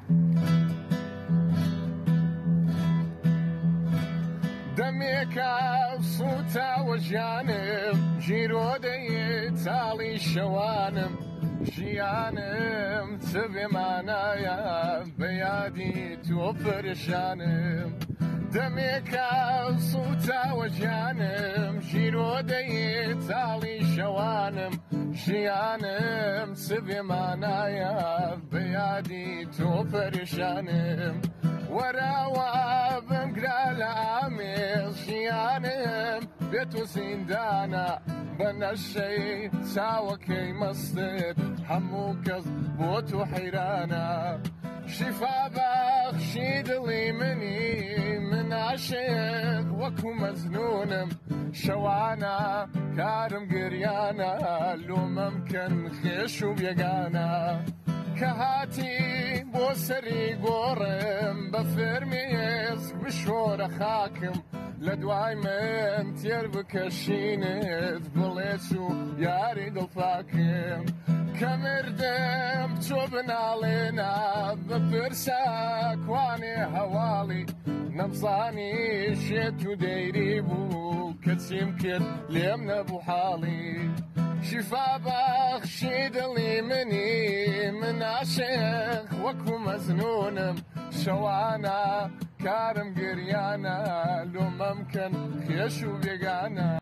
دەمێکە سوتاوە ژیانم ژیرۆدەیە تاڵی شەوانم ژیانم چ بێمانایە بە یادی تۆ پەرێشانم دەمێکە سوتاوە ژیانم ژیرۆدەیە تاڵی شەوانم ژیانم چ بێمانایە بە یادی تۆ پەرێشانم وەراوە بمگرا لە ئامێز ژیانم بێت و زیندانە بە نەشەی چاوەکەی مەستت هەموو کەس بۆ تۆ حەیرانە شیفا بەخشی دڵی منی من عاشق وەکو مەزنونم شەوانە کارم گریانە لۆمەم کەن خێش و بێگانە کە هاتی بۆ سەری گۆڕم بە فێرمێسک بشۆرە خاکم لە دوای من تێر بکەشینت بڵێ چوو یاری دڵپاکم کە مردم چۆ بناڵێنە بپرسە کوانێ هەواڵی نەمزانی شێت و دەیری بوو کە چیم کرد لێم نەبوو حاڵی شیفا بەخشی دڵی منی من عاشق وەکو مەزنونم شەوانە کارم گریانە لۆمەم کەن خێش و بێگانە